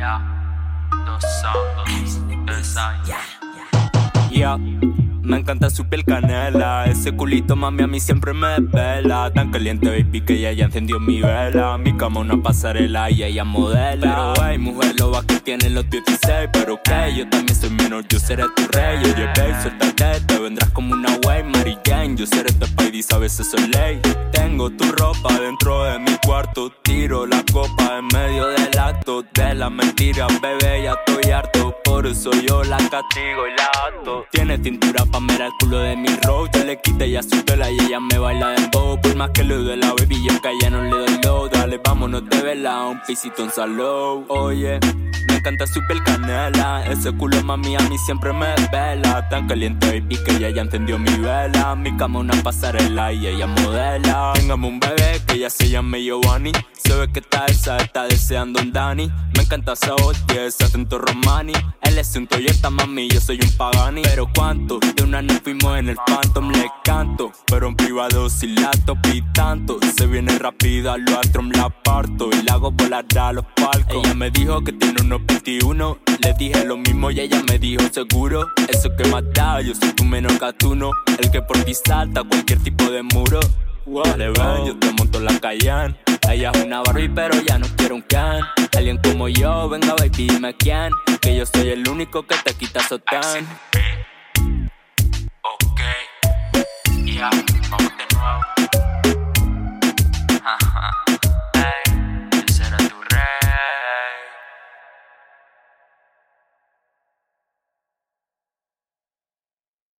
Ya, dos son dos años. Yeah. Me encanta su piel canela. Ese culito, mami, a mí siempre me desvela. Tan caliente, baby, que ella encendió mi vela. Mi cama una pasarela y ella modela. Pero, hey, mujer loba que tiene los 16. Pero que yo también soy menor, yo seré tu rey. Oye, babe, suéltate, te vendrás como una wey. Mary Jane, yo seré tu Spidey, sabes, eso es ley. Tengo tu ropa dentro de mi cuarto. Tiro la copa en medio del acto. De la mentira, bebé, ya estoy harto. Por eso yo la castigo y la ato. Tiene tintura pa' mirar el culo de mi road. Yo le quité ya su tela y ella me baila de bow. Por más que le duele la baby, yo que a ella no le doy low. Dale, vámonos de vela, un pisito en salón. Oye, me encanta su piel canela. Ese culo, mami, a mí siempre me desvela. Tan caliente, baby, que ella ya encendió mi vela. Mi cama una pasarela y ella modela. Tengamos un bebé que ya se llame Giovanni. Se ve que está deseando un Dani. Me encanta esa hostia, ese acento romani. Él es un Toyota, mami, yo soy un Pagani. Pero cuánto, de una nos fuimos en el Phantom. Le canto, pero en privado si la topi tanto. Se viene rápida, lo Astrom la parto y la hago volar a los palcos. Ella me dijo que tiene unos 21. Le dije lo mismo y ella me dijo seguro. Eso que más da, yo soy tu menor gatuno. El que por ti salta cualquier tipo de muro. Dale, ven, yo te monto la Cayenne. Ella es una Barbie pero ya no quiero un Ken. Alguien como yo, venga baby, dime quién. Que yo soy el único que te quita sotán. Ok, ya, vamos de nuevo.